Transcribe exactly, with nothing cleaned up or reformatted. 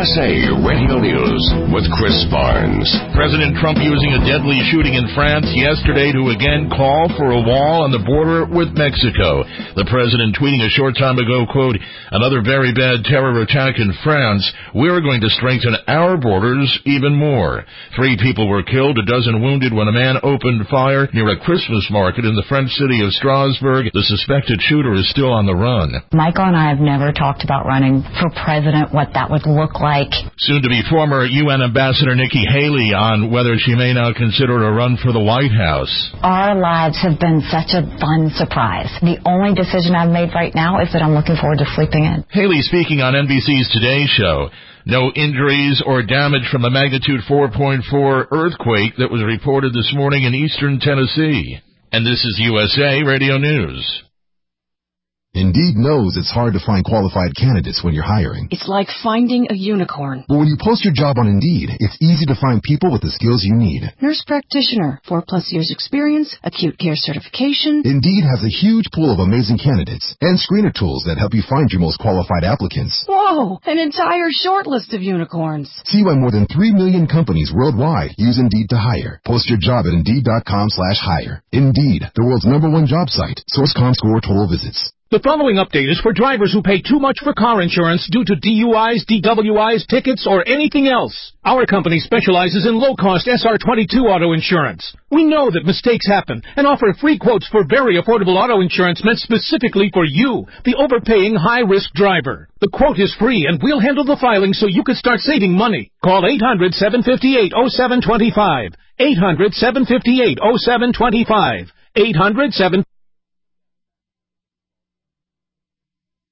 S A Radio News with Chris Barnes. President Trump using a deadly shooting in France yesterday to again call for a wall on the border with Mexico. The president tweeting a short time ago, quote, "Another very bad terror attack in France. We're going to strengthen our borders even more." Three people were killed, a dozen wounded when a man opened fire near a Christmas market in the French city of Strasbourg. The suspected shooter is still on the run. Michael and I have never talked about running for president, what that would look like. Soon to be former U N Ambassador Nikki Haley on whether she may now consider a run for the White House. Our lives have been such a fun surprise. The only decision I've made right now is that I'm looking forward to sleeping in. Haley speaking on N B C's Today Show. No injuries or damage from the magnitude four point four earthquake that was reported this morning in eastern Tennessee. And this is U S A Radio News. Indeed knows it's hard to find qualified candidates when you're hiring. It's like finding a unicorn. But when you post your job on Indeed, it's easy to find people with the skills you need. Nurse practitioner, four plus years experience, acute care certification. Indeed has a huge pool of amazing candidates and screener tools that help you find your most qualified applicants. Whoa, an entire short list of unicorns. See why more than three million companies worldwide use Indeed to hire. Post your job at Indeed.com slash hire. Indeed, the world's number one job site. Source dot com score total visits. The following update is for drivers who pay too much for car insurance due to D U Is, D W Is, tickets, or anything else. Our company specializes in low-cost S R twenty-two auto insurance. We know that mistakes happen and offer free quotes for very affordable auto insurance meant specifically for you, the overpaying high-risk driver. The quote is free, and we'll handle the filing so you can start saving money. Call eight hundred, seven five eight, oh seven two five. eight hundred, seven five eight, oh seven two five. eight hundred, seven